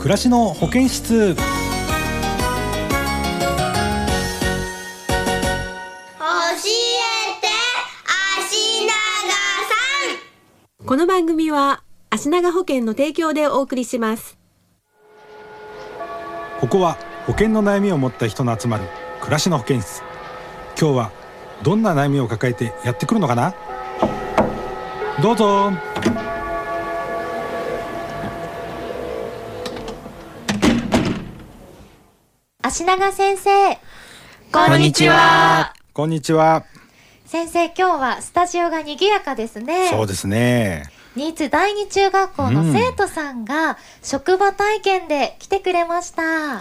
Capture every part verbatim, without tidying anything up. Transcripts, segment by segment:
暮らしの保健室。 教えて足長さん。 この番組は足長保険の提供でお送りします。 ここは保険の悩みを持った人の集まる暮らしの保健室。今日はどんな悩みを抱えてやってくるのかな。どうぞ。 足長先生、 こんにちは。 こんにちは。 先生、今日はスタジオが賑やかですね。 そうですね。 新津第二中学校の生徒さんが職場体験で来てくれました。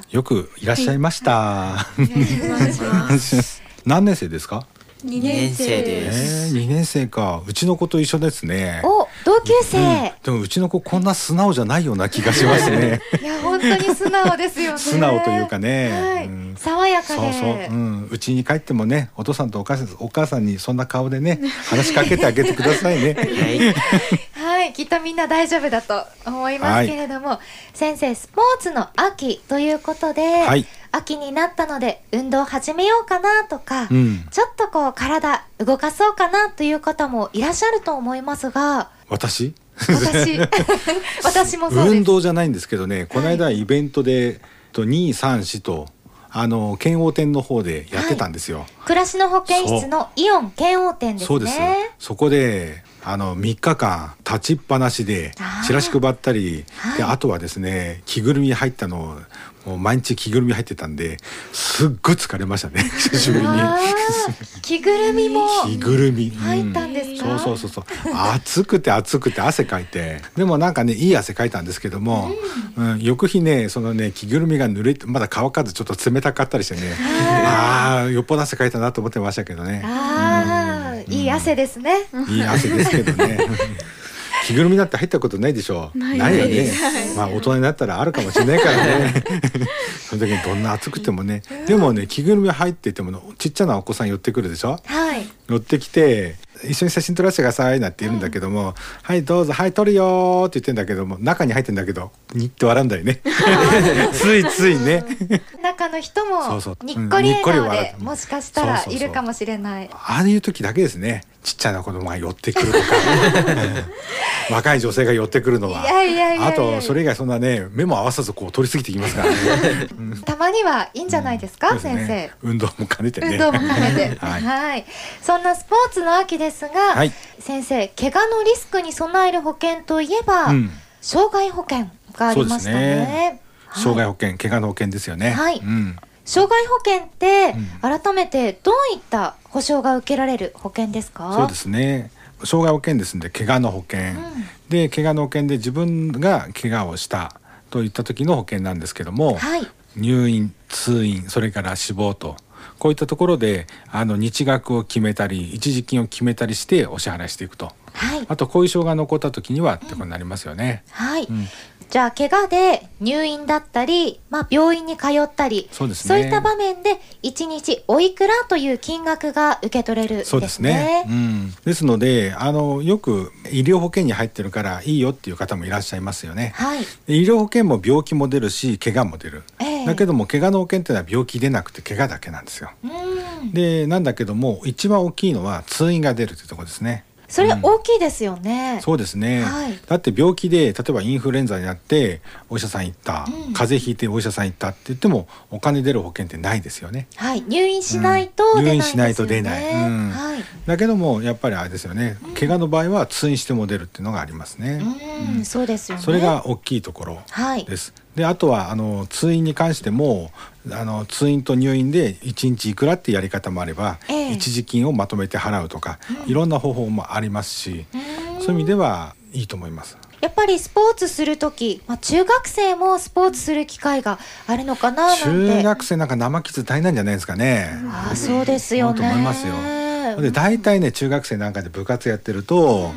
よくいらっしゃいました。 はい、お願いします。 何年生ですか？ にねん生です。 えー、にねん生か。うちの子と一緒ですね。 お、同級生、 うん、でもうちの子こんな素直じゃないような気がしますね。 いや本当に素直ですよね。 素直というかね、 はい、うん、爽やかで、 そうそう、うん、うちに帰ってもね、お父さんとお母さん、お母さんにそんな顔でね話しかけてあげてくださいね。 はいはい、きっとみんな大丈夫だと思いますけれども、はい、先生、スポーツの秋ということで、はい、秋になったので運動始めようかなとか、うん、ちょっとこう体動かそうかなという方もいらっしゃると思いますが、 私私私もそうです。 運動じゃないんですけどね、この間イベントで、はい、に、さん、よんとあの剣王展の方でやってたんですよ、はい、 暮らしの保健室のイオン剣王展ですね。 そうです。そこであのみっかかん立ちっぱなしでチラシ配ったり、あ, であとはですね、着ぐるみ入ったのもう毎日着ぐるみ入ってたんですっごい疲れましたね。久しぶりに。 着ぐるみも着ぐるみ入ったんですか？ うん、そうそうそうそう。暑くて暑くて汗かいて、でもなんかね、いい汗かいたんですけども、うんうん、翌日ね、そのね着ぐるみが濡れてまだ乾かずちょっと冷たかったりしてね、ああよっぽど汗かいたなと思ってましたけどね。 あ、うん、いい汗ですね。 いい汗ですけどね。着ぐるみだって入ったことないでしょう。ない、ないよね。まあ大人になったらあるかもしれないからね。その時にどんな暑くてもね、でもね、着ぐるみ入っててもちっちゃなお子さん寄ってくるでしょ。 はい。 寄ってきて一緒に写真撮らせてくださいなんて言うんだけども、うん、はいどうぞ、はい撮るよって言ってんだけども、中に入ってんだけどにって笑うんだよね。ついついね。 中の人もにっこり笑顔で、もしかしたらいるかもしれない。 ああいう時だけですね、ちっちゃな子供が寄ってくるとか若い女性が寄ってくるのは。 いやいやいやいや、 あとそれ以外そんなね、目も合わさずこう通り過ぎていきますからね。 たまにはいいんじゃないですか、うん、先生、ね、 運動も兼ねてね。 運動も兼ねて、はい、はい。そんなスポーツの秋ですが、はい、先生、怪我のリスクに備える保険といえば、うん、障害保険がありましたね。 ね、はい、障害保険、怪我の保険ですよね。はい、うん、 障害保険って、うん、改めてどういった保障が受けられる保険ですか？ そうですね、障害保険ですので怪我の保険、うん、で怪我の保険で自分が怪我をしたといった時の保険なんですけども、はい、入院、通院、それから死亡と、こういったところであの日額を決めたり一時金を決めたりしてお支払いしていくと、はい、あと後遺症が残った時にはってことになりますよね。 うん、はい、うん、じゃあ怪我で入院だったり、まあ、病院に通ったり、そうですね、そういった場面でいちにちおいくらという金額が受け取れるんですね。 そうですね、うん、ですのであのよく医療保険に入ってるからいいよっていう方もいらっしゃいますよね。はい、医療保険も病気も出るし怪我も出る、えー、だけども怪我の保険っていうのは病気出なくて怪我だけなんですよ。うん、でなんだけども一番大きいのは通院が出るというところですね。 それ大きいですよね。 うん、そうですね、はい、だって病気で例えばインフルエンザになってお医者さん行った、うん、風邪ひいてお医者さん行ったって言ってもお金出る保険ってないですよね。 はい、入院しないと出ないんですよね。入院しないと出ない、うん、 はい、だけどもやっぱりあれですよね、うん、怪我の場合は通院しても出るっていうのがありますね。 うん、うん、そうですよね。 それが大きいところです。はい、であとはあの通院に関してもあの通院と入院でいちにちいくらってやり方もあれば、えー、一時金をまとめて払うとか、うん、いろんな方法もありますし、そういう意味ではいいと思います。 やっぱりスポーツするとき、まあ、中学生もスポーツする機会があるのかななんて。 中学生なんか生傷大変なんじゃないですかね。 あ、そうですよね。 と思いますよ。で大体ね中学生なんかで部活やってると、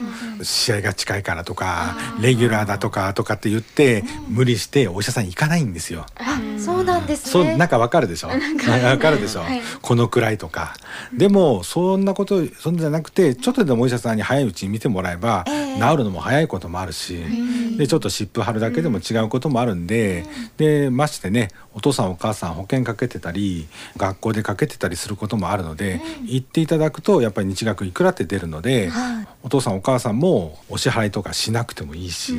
試合が近いからとかレギュラーだとかとかって言って、うん、無理してお医者さん行かないんですよ。 あ、そうなんですね。 そうなんかわかるでしょ。わかるでしょ、はい、このくらいとか。でもそんなことそんじゃなくて、ちょっとでもお医者さんに早いうちに見てもらえば、えー、治るのも早いこともあるし、うん、でちょっと湿布貼るだけでも違うこともあるんで、うん、でましてね、お父さんお母さん保険かけてたり学校でかけてたりすることもあるので、うん、行っていただくとやっぱり日額いくらって出るので、はい、お父さんお母さんもお支払いとかしなくてもいいし、うん、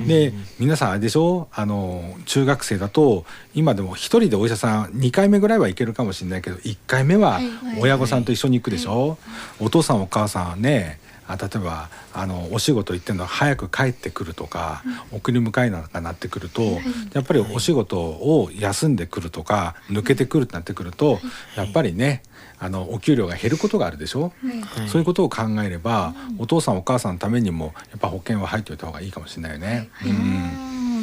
で皆さんあれでしょ、あの中学生だと今でも一人でお医者さんにかいめぐらいは行けるかもしれないけど、いっかいめは親御さんと一緒に行くでしょ、はいはいはい、お父さんお母さんはね、あ例えばあのお仕事行ってるの早く帰ってくるとか、うん、送り迎えなんかなってくると、はい、やっぱりお仕事を休んでくるとか抜けてくるってなってくると、はい、やっぱりねあのお給料が減ることがあるでしょ、はい、そういうことを考えれば、うん、お父さんお母さんのためにもやっぱ保険は入っておいた方がいいかもしれないよね、はい、うん。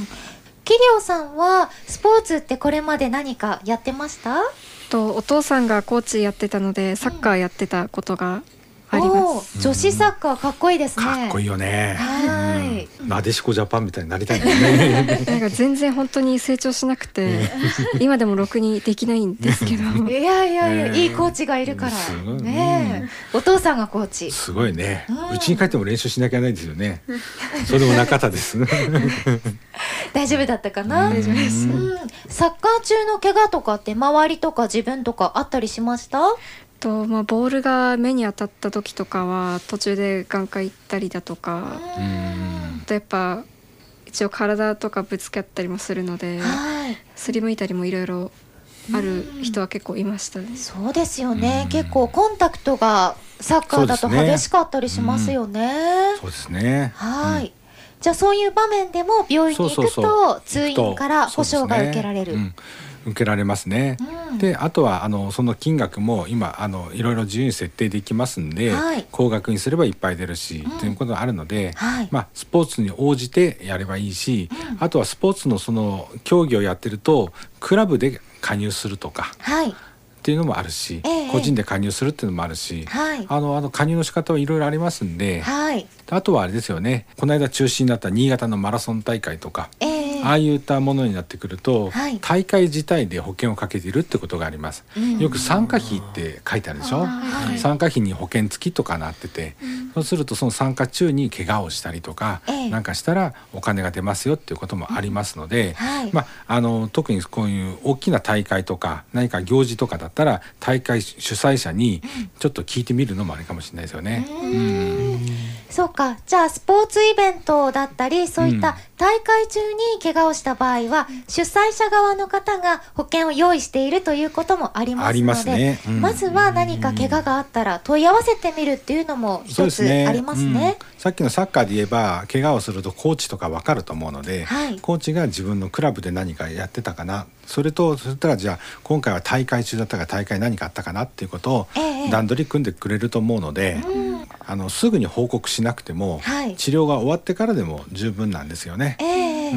キリオさんはスポーツってこれまで何かやってました？ とお父さんがコーチやってたのでサッカーやってたことがあります。 女子サッカーかっこいいですね。 かっこいいよね。 はい、 うん、なでしこジャパンみたいになりたいね。 なんか全然本当に成長しなくて今でもろくにできないんですけどいやいやいや、いいコーチがいるから、ね、お父さんがコーチすごいね。うちに帰っても練習しなきゃないですよね。それでも中田です大丈夫だったかな。大丈夫です、うん、サッカー中の怪我とかって周りとか自分とかあったりしました？ とまあ、ボールが目に当たった時とかは途中で眼科行ったりだとか、あとやっぱ一応体とかぶつかったりもするので、はい、すりむいたりもいろいろある人は結構いましたね。 そうですよね。結構コンタクトがサッカーだと激しかったりしますよね。 そうですね。 はい、うん、じゃあそういう場面でも病院に行くと通院から保証が受けられる。 受けられますね、うん、であとはあのその金額も今あのいろいろ自由に設定できますんで、はい、高額にすればいっぱい出るし、うん、ということがあるので、はい、まあ、スポーツに応じてやればいいし、うん、あとはスポーツのその競技をやってるとクラブで加入するとか、はい、っていうのもあるし、えー、個人で加入するっていうのもあるし、はい、あのあの加入の仕方はいろいろありますんで、はい、あとはあれですよね、この間中止になった新潟のマラソン大会とか、えーああいったものになってくると、はい、大会自体で保険をかけているってことがあります、うん、よく参加費って書いてあるでしょ、はい、参加費に保険付きとかなってて、うん、そうするとその参加中に怪我をしたりとか、ええ、なんかしたらお金が出ますよっていうこともありますので、うん、はい、まあ、あの特にこういう大きな大会とか何か行事とかだったら大会主催者にちょっと聞いてみるのもありかもしれないですよね、うん、うん、 そうか。じゃあスポーツイベントだったりそういった大会中に怪我をした場合は、うん、主催者側の方が保険を用意しているということもありますので、ありますね、うん、まずは何か怪我があったら問い合わせてみるっていうのも一つありますね。 そうですね、うん、さっきのサッカーで言えば怪我をするとコーチとか分かると思うので、はい、コーチが自分のクラブで何かやってたかな、それとそしたらじゃあ今回は大会中だったから大会何かあったかなっていうことを段取り組んでくれると思うので、ええ、うん、あのすぐに報告しなくても、はい、治療が終わってからでも十分なんですよね、えーうん、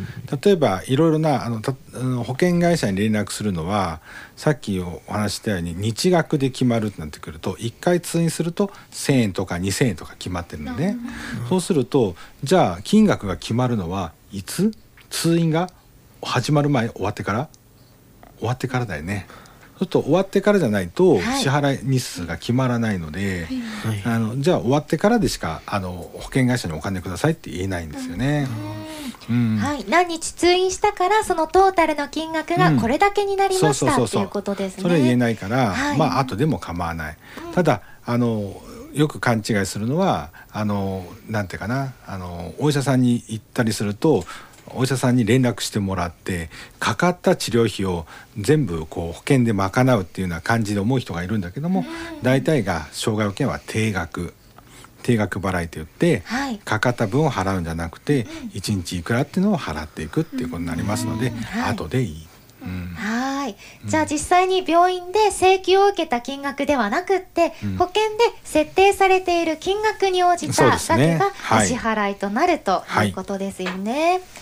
例えばいろいろなあのたあの保険会社に連絡するのはさっきお話したように日額で決まるってなってくるといっかい通院するとせんえんとかにせんえんとか決まってるので、ね、うん、そうするとじゃあ金額が決まるのはいつ？通院が始まる前、終わってから？終わってからだよね。ちょっと終わってからじゃないと支払い日数が決まらないので、はい、あのじゃあ終わってからでしかあの保険会社にお金くださいって言えないんですよね、 うんうん、はい、何日通院したからそのトータルの金額がこれだけになりましたっていうことですね。 それ言えないから、はい、まあ後でも構わない、うん、ただあのよく勘違いするのはあのなんていうかな、あのお医者さんに行ったりするとお医者さんに連絡してもらってかかった治療費を全部こう保険で賄うっていうような感じで思う人がいるんだけども、大体が障害保険は定額定額払いといって、はい、かかった分を払うんじゃなくていちにちいくらっていうのを払っていくっていうことになりますので、はい、後でいい。うん、 はい、じゃあ実際に病院で請求を受けた金額ではなくって、うん、保険で設定されている金額に応じた額がお支払いとなるということですよね。はい、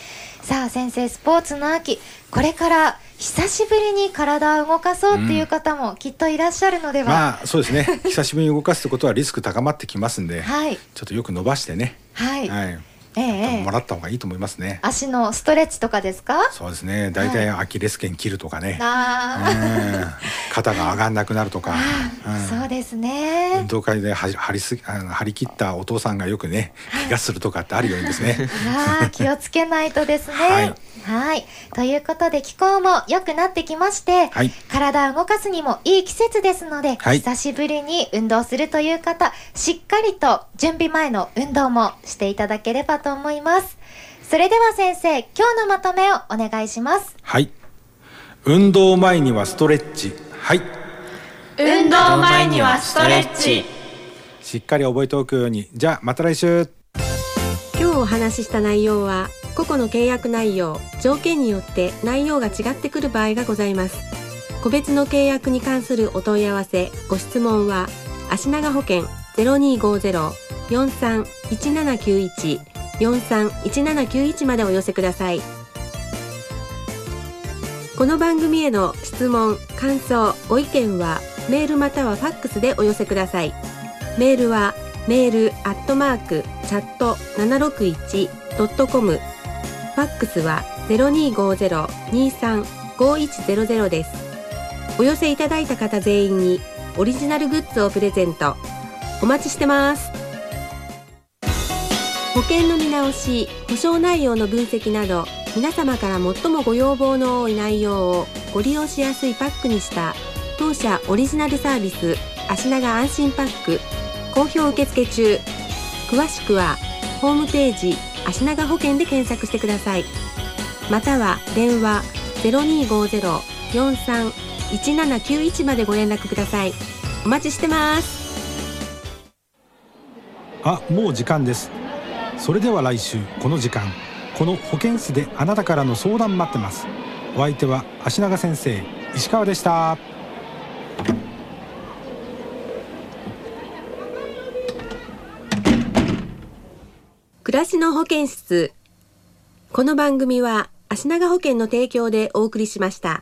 さあ先生、スポーツの秋、これから久しぶりに体を動かそうっていう方もきっといらっしゃるのでは、うん、 まあそうですね久しぶりに動かすってことはリスク高まってきますんで、 はい、 ちょっとよく伸ばしてね、 はい、 はい、 ええ、 もらった方がいいと思いますね。 足のストレッチとかですか？ そうですね、だいたいアキレス腱切るとかね、 あうん、肩が上がんなくなるとか、 うん、そうですね、 運動会で張り張りすあの張り切ったお父さんがよくね怪我するとかってあるようにですねあ気をつけないとですね。 はい、 はい、ということで気候も良くなってきまして、はい、体を動かすにもいい季節ですので、はい、久しぶりに運動するという方、しっかりと準備前の運動もしていただければと思います。それでは先生、今日のまとめをお願いします。 はい、運動前にはストレッチ。はい、 運動前にはストレッチ。 しっかり覚えておくように。じゃあまた来週。 今日お話しした内容は個々の契約内容、条件によって内容が違ってくる場合がございます。個別の契約に関するお問い合わせ、ご質問は足長保険 ゼロにーごーゼロ よんさん いちななきゅういち よんさん いちななきゅういちまでお寄せください。この番組への質問、感想、ご意見はメールまたはファックスでお寄せください。メールはメールアットマークチャットななろくいちドットコム、ファックスは ゼロにーごーゼロ にーさん ごーいちゼロゼロ です。お寄せいただいた方全員にオリジナルグッズをプレゼント。お待ちしてます。保険の見直し、保証内容の分析など、皆様から最もご要望の多い内容をご利用しやすいパックにした当社オリジナルサービス、足長安心パック、好評受付中。詳しくはホームページ足長保険で検索してください。または電話 ゼロにーごーゼロ よんさん いちななきゅういちまでご連絡ください。お待ちしてます。 あ、もう時間です。それでは来週この時間、この保健室であなたからの相談待ってます。お相手は足長先生、石川でした。 暮らしの保健室。この番組は足長保険の提供でお送りしました。